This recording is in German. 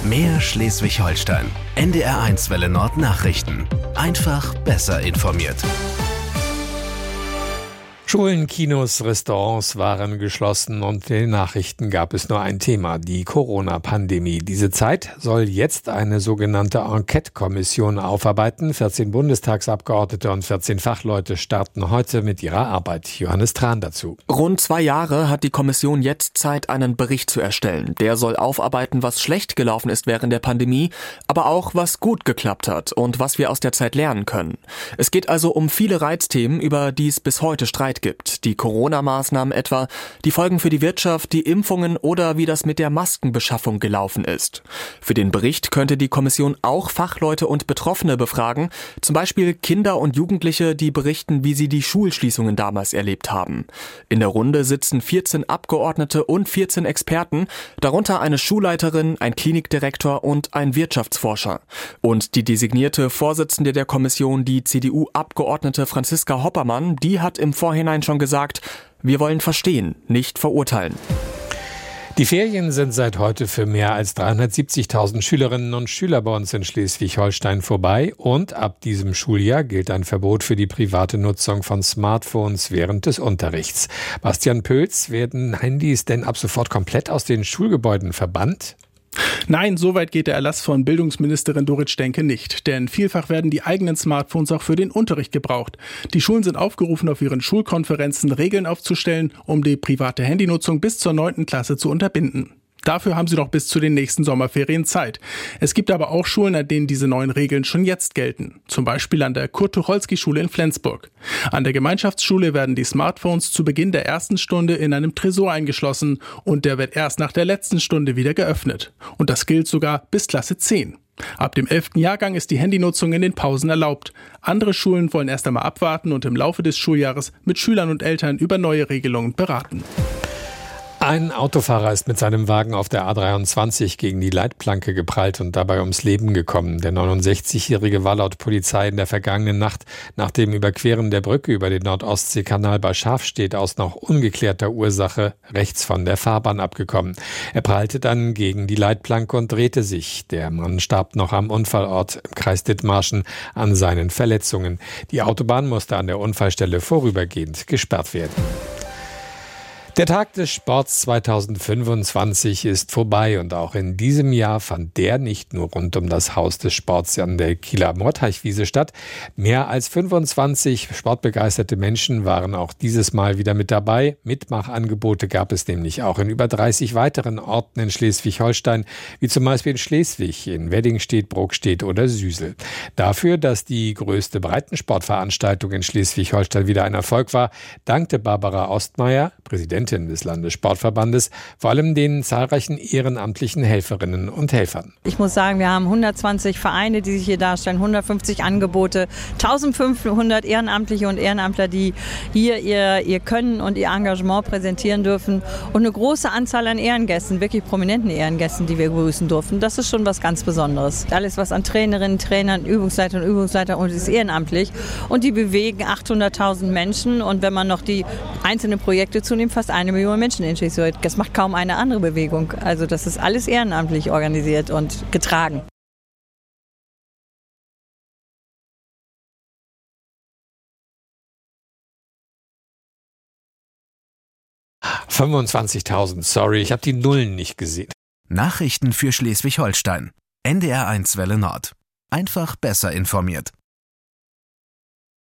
Mehr Schleswig-Holstein. NDR1 Welle Nord Nachrichten. Einfach besser informiert. Schulen, Kinos, Restaurants waren geschlossen und in den Nachrichten gab es nur ein Thema, die Corona-Pandemie. Diese Zeit soll jetzt eine sogenannte Enquete-Kommission aufarbeiten. 14 Bundestagsabgeordnete und 14 Fachleute starten heute mit ihrer Arbeit. Johannes Tran dazu. Rund 2 Jahre hat die Kommission jetzt Zeit, einen Bericht zu erstellen. Der soll aufarbeiten, was schlecht gelaufen ist während der Pandemie, aber auch, was gut geklappt hat und was wir aus der Zeit lernen können. Es geht also um viele Reizthemen, über die es bis heute Streit gibt. Die Corona-Maßnahmen etwa, die Folgen für die Wirtschaft, die Impfungen oder wie das mit der Maskenbeschaffung gelaufen ist. Für den Bericht könnte die Kommission auch Fachleute und Betroffene befragen, zum Beispiel Kinder und Jugendliche, die berichten, wie sie die Schulschließungen damals erlebt haben. In der Runde sitzen 14 Abgeordnete und 14 Experten, darunter eine Schulleiterin, ein Klinikdirektor und ein Wirtschaftsforscher. Und die designierte Vorsitzende der Kommission, die CDU-Abgeordnete Franziska Hoppermann, die hat im Vorhinein schon gesagt, wir wollen verstehen, nicht verurteilen. Die Ferien sind seit heute für mehr als 370.000 Schülerinnen und Schüler bei uns in Schleswig-Holstein vorbei und ab diesem Schuljahr gilt ein Verbot für die private Nutzung von Smartphones während des Unterrichts. Bastian Pölz, werden Handys denn ab sofort komplett aus den Schulgebäuden verbannt? Nein, so weit geht der Erlass von Bildungsministerin Dorit Stenke nicht. Denn vielfach werden die eigenen Smartphones auch für den Unterricht gebraucht. Die Schulen sind aufgerufen, auf ihren Schulkonferenzen Regeln aufzustellen, um die private Handynutzung bis zur 9. Klasse zu unterbinden. Dafür haben sie noch bis zu den nächsten Sommerferien Zeit. Es gibt aber auch Schulen, an denen diese neuen Regeln schon jetzt gelten. Zum Beispiel an der Kurt-Tucholsky-Schule in Flensburg. An der Gemeinschaftsschule werden die Smartphones zu Beginn der ersten Stunde in einem Tresor eingeschlossen und der wird erst nach der letzten Stunde wieder geöffnet. Und das gilt sogar bis Klasse 10. Ab dem 11. Jahrgang ist die Handynutzung in den Pausen erlaubt. Andere Schulen wollen erst einmal abwarten und im Laufe des Schuljahres mit Schülern und Eltern über neue Regelungen beraten. Ein Autofahrer ist mit seinem Wagen auf der A23 gegen die Leitplanke geprallt und dabei ums Leben gekommen. Der 69-Jährige war laut Polizei in der vergangenen Nacht nach dem Überqueren der Brücke über den Nordostseekanal bei Schafstedt aus noch ungeklärter Ursache rechts von der Fahrbahn abgekommen. Er prallte dann gegen die Leitplanke und drehte sich. Der Mann starb noch am Unfallort im Kreis Dithmarschen an seinen Verletzungen. Die Autobahn musste an der Unfallstelle vorübergehend gesperrt werden. Der Tag des Sports 2025 ist vorbei und auch in diesem Jahr fand der nicht nur rund um das Haus des Sports an der Kieler Mordteichwiese statt. Mehr als 25 sportbegeisterte Menschen waren auch dieses Mal wieder mit dabei. Mitmachangebote gab es nämlich auch in über 30 weiteren Orten in Schleswig-Holstein, wie zum Beispiel in Schleswig, in Weddingstedt, Brokstedt oder Süsel. Dafür, dass die größte Breitensportveranstaltung in Schleswig-Holstein wieder ein Erfolg war, dankte Barbara Ostmeier, Präsidentin des Landessportverbandes, vor allem den zahlreichen ehrenamtlichen Helferinnen und Helfern. Ich muss sagen, wir haben 120 Vereine, die sich hier darstellen, 150 Angebote, 1500 Ehrenamtliche und Ehrenamtler, die hier ihr Können und ihr Engagement präsentieren dürfen und eine große Anzahl an Ehrengästen, wirklich prominenten Ehrengästen, die wir begrüßen durften. Das ist schon was ganz Besonderes. Alles, was an Trainerinnen, Trainern, Übungsleiter und ist ehrenamtlich und die bewegen 800.000 Menschen und wenn man noch die einzelnen Projekte zunimmt, fast 1 Million Menschen in Schleswig. Das macht kaum eine andere Bewegung. Also das ist alles ehrenamtlich organisiert und getragen. $25.000, sorry, ich habe die Nullen nicht gesehen. Nachrichten für Schleswig-Holstein. NDR1 Welle Nord. Einfach besser informiert.